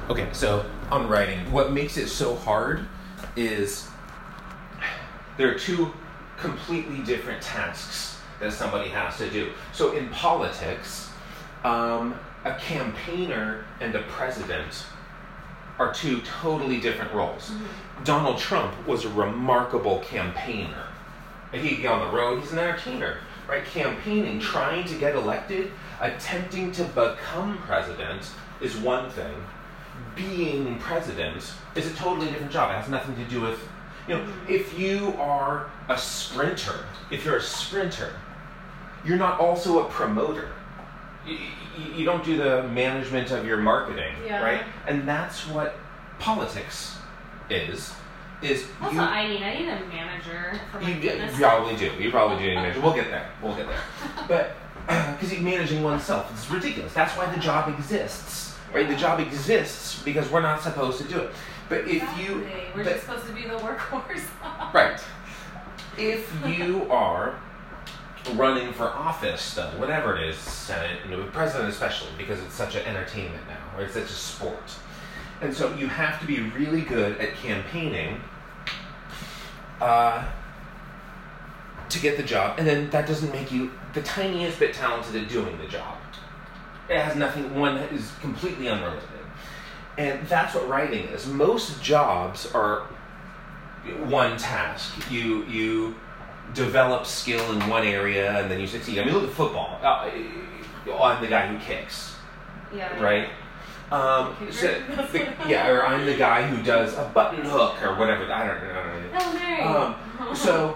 Okay, so on writing, what makes it so hard is there are two completely different tasks that somebody has to do. So in politics, a campaigner and a president are two totally different roles. Mm-hmm. Donald Trump was a remarkable campaigner. He'd be on the road, he's an entertainer, right? Campaigning, trying to get elected, attempting to become president is one thing. Being president is a totally different job. It has nothing to do with, if you are a sprinter, you're not also a promoter. You don't do the management of your marketing, right? And that's what politics is. Also, I need a manager for my business. You probably do. You probably do need a manager. We'll get there. But because you're managing oneself, it's ridiculous. That's why the job exists, right? The job exists because we're not supposed to do it. But we're just supposed to be the workhorse. Right. If you are running for office, though, whatever it is, Senate, president especially, because it's such an entertainment now, or it's such a sport. And so you have to be really good at campaigning to get the job, and then that doesn't make you the tiniest bit talented at doing the job. It has nothing, one is completely unrelated. And that's what writing is. Most jobs are one task. You develop skill in one area and then you succeed. I mean, look at football. I'm the guy who kicks. Yeah. Right? Or I'm the guy who does a button hook or whatever. I don't know. Oh, so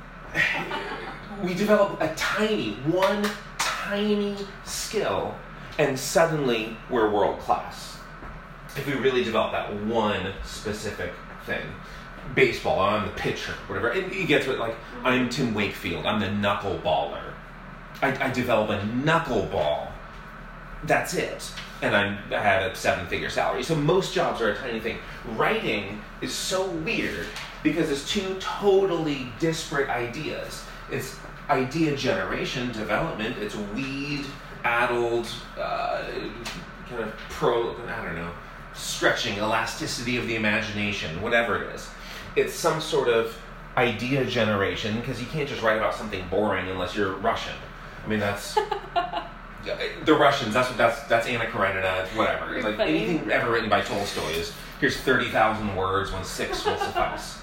we develop one tiny skill, and suddenly we're world class. If we really develop that one specific thing. Baseball, I'm the pitcher, whatever. And you get to it like, I'm Tim Wakefield, I'm the knuckleballer. I develop a knuckleball. That's it. And I had a 7-figure salary. So most jobs are a tiny thing. Writing is so weird because it's two totally disparate ideas. It's idea generation, development. It's weed-addled, stretching, elasticity of the imagination, whatever it is. It's some sort of idea generation, because you can't just write about something boring unless you're Russian. I mean, that's... the Russians, that's Anna Karenina, whatever. Like anything ever written by Tolstoy is, here's 30,000 words when 6 will suffice.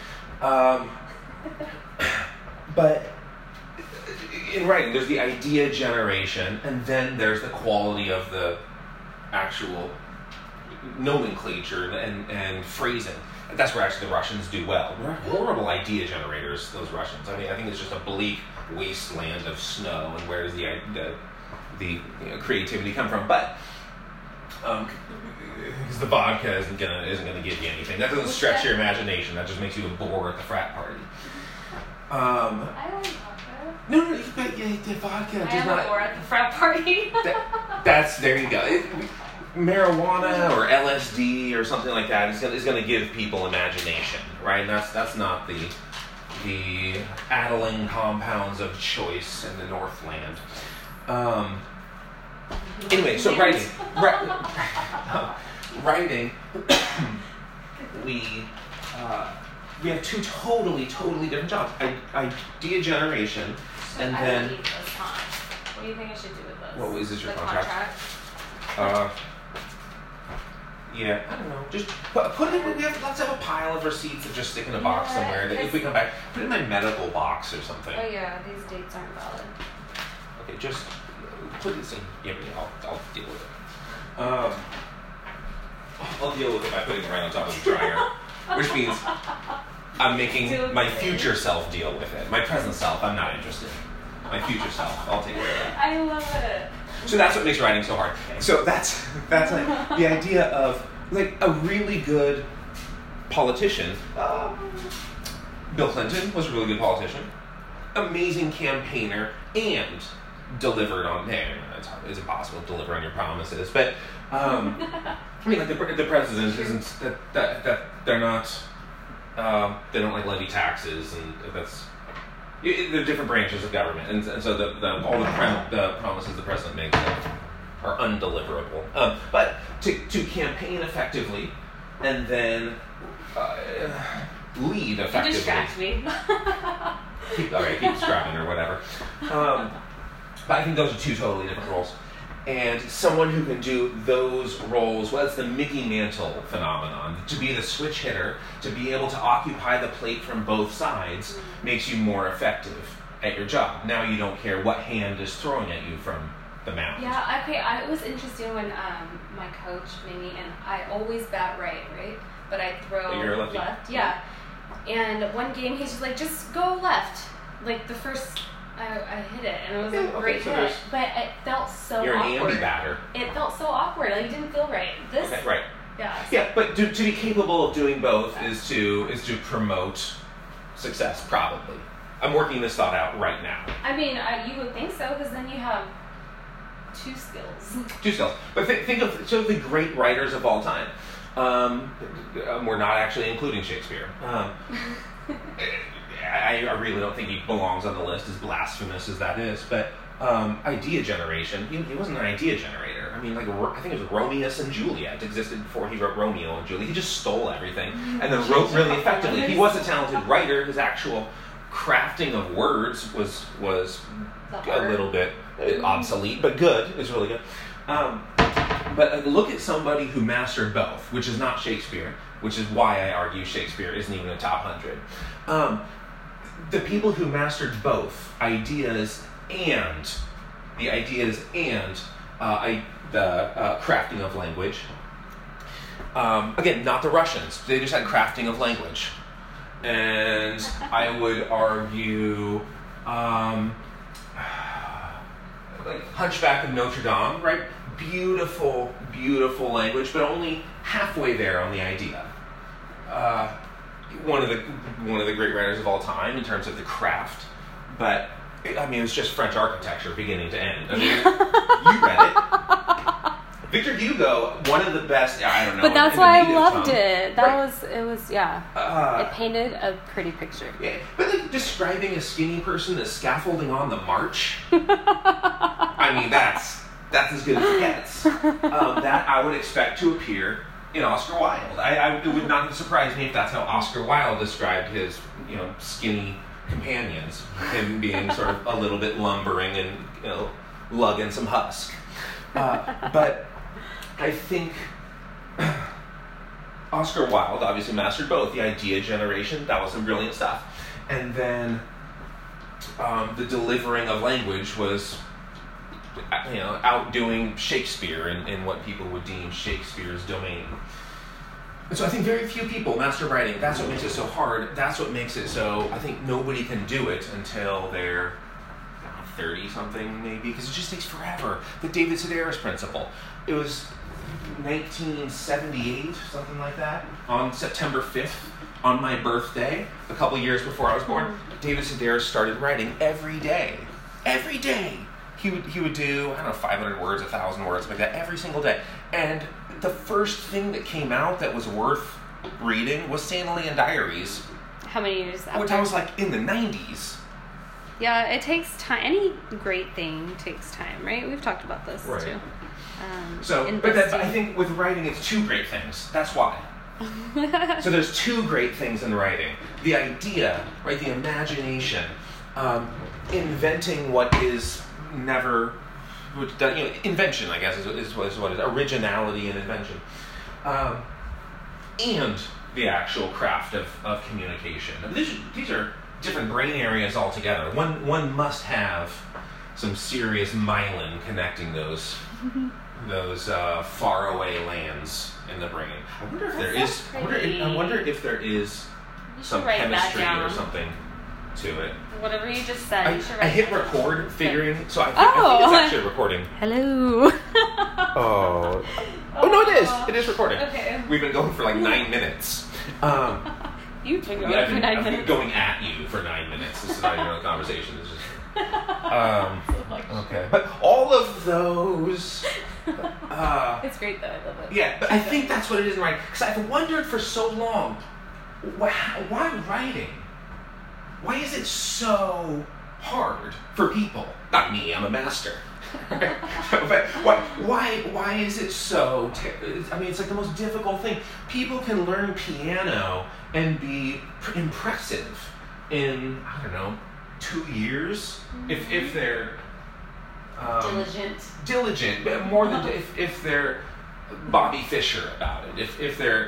But in writing, there's the idea generation, and then there's the quality of the actual nomenclature and phrasing. That's where actually the Russians do well. They're horrible idea generators, those Russians. I mean, I think it's just a bleak wasteland of snow, and where does the creativity come from? But because the vodka isn't gonna give you anything. That doesn't stretch your imagination. That just makes you a bore at the frat party. I like vodka. No, the vodka does not. I am a bore at the frat party. That's there you go. Marijuana or LSD or something like that is going to give people imagination, right? That's not the addling compounds of choice in the Northland. Anyway, so writing, we have two totally different jobs. Idea generation, and then. Need this, huh? What do you think I should do with this? What is this your contract? Yeah, I don't know. Just put it. Let's have a pile of receipts that just stick in a box somewhere. That if we come back, put it in my medical box or something. Oh yeah, these dates aren't valid. Okay, just put this in. Yeah, I'll deal with it. I'll deal with it by putting it right on top of the dryer, which means I'm making my future self deal with it. My present self, I'm not interested. My future self, I'll take care of that. I love it. So that's what makes writing so hard. So that's like the idea of like a really good politician. Bill Clinton was a really good politician, amazing campaigner, and delivered on. It's impossible to deliver on your promises, but I mean, like the president isn't that they're not. They don't like levy taxes, and that's. There are different branches of government, and so all the promises the president makes are undeliverable. But to campaign effectively and then lead effectively. You distract me. Keep describing or whatever. But I think those are two totally different roles. And someone who can do those roles, well, it's the Mickey Mantle phenomenon. To be the switch hitter, to be able to occupy the plate from both sides, makes you more effective at your job. Now you don't care what hand is throwing at you from the mound. Yeah, okay. It was interesting when my coach made me, and I always bat right? But I throw You're a lefty. left. Yeah. And one game, he's just like, just go left. Like the first... I hit it, and it was a great hit, but it felt so awkward. You're an ambi batter. It felt so awkward. Like, it didn't feel right. Right. Yeah. Yeah, but to be capable of doing both is to promote success, probably. I'm working this thought out right now. I mean, you would think so, because then you have two skills. But think of the great writers of all time. We're not actually including Shakespeare. I really don't think he belongs on the list, as blasphemous as that is. But idea generation, he wasn't an idea generator. I mean, I think it was Romeus and Juliet existed before he wrote Romeo and Juliet. He just stole everything and then wrote really effectively. He was a talented writer. His actual crafting of words was a little bit obsolete, but good. It was really good. But look at somebody who mastered both, which is not Shakespeare, which is why I argue Shakespeare isn't even a top 100. The people who mastered both ideas and the crafting of language. Again, not the Russians. They just had crafting of language. And I would argue like Hunchback of Notre Dame, right? Beautiful, beautiful language, but only halfway there on the idea. One of the great writers of all time in terms of the craft, but it was just French architecture beginning to end. I mean, you read it. Victor Hugo, one of the best. I don't know, but that's why I loved it. It painted a pretty picture. Yeah, but like describing a skinny person as scaffolding on the march. I mean, that's as good as it gets. That I would expect to appear in Oscar Wilde. It would not surprise me if that's how Oscar Wilde described his, skinny companions. Him being sort of a little bit lumbering and, lugging some husk. But I think Oscar Wilde obviously mastered both. The idea generation, that was some brilliant stuff. And then the delivering of language was, outdoing Shakespeare in what people would deem Shakespeare's domain. And so I think very few people master writing. That's what makes it so hard. That's what makes it so, I think nobody can do it until they're 30-something maybe, because it just takes forever. The David Sedaris principle. It was 1978, something like that, on September 5th, on my birthday, a couple years before I was born, David Sedaris started writing every day. Every day. He would do, 500 words, 1,000 words, like that, every single day. And the first thing that came out that was worth reading was Sandallian Diaries. How many years after? Which I was like in the 90s. Yeah, it takes time. Any great thing takes time, right? We've talked about this too. But I think with writing, it's two great things. That's why. So there's two great things in writing. The idea, right? The imagination. Inventing what is never... invention, I guess, is what it is. Originality and invention. And the actual craft of communication. These are different brain areas altogether. One must have some serious myelin connecting those faraway lands in the brain. I wonder if there is. I wonder if there is some chemistry or something to it. Whatever you just said, you should write I hit record, figuring. So I think it's actually recording. Hello. Oh no, it is. It is recording. Okay. We've been going for like 9 minutes. You've been going for 9 minutes. I've been going at you for 9 minutes. This is not even a conversation. This is okay. But all of those. It's great though. I love it. Yeah, but I think that's what it is in writing. Because I've wondered for so long, why writing? Why is it so hard for people? Not me, I'm a master. But why is it so? I mean, it's like the most difficult thing. People can learn piano and be impressive in, I don't know, 2 years, if they're diligent, but more than if they're Bobby Fischer about it. If they're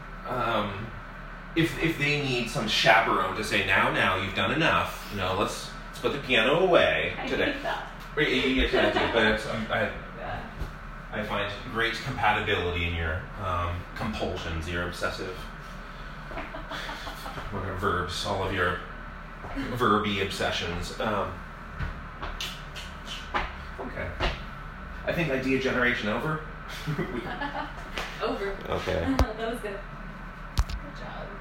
if they need some chaperone to say, now you've done enough, let's put the piano away today. You kind of do, but it's, I find great compatibility in your compulsions, your obsessive verbs, all of your verby obsessions. Okay. I think idea generation over. Over. Okay. That was good. Good job.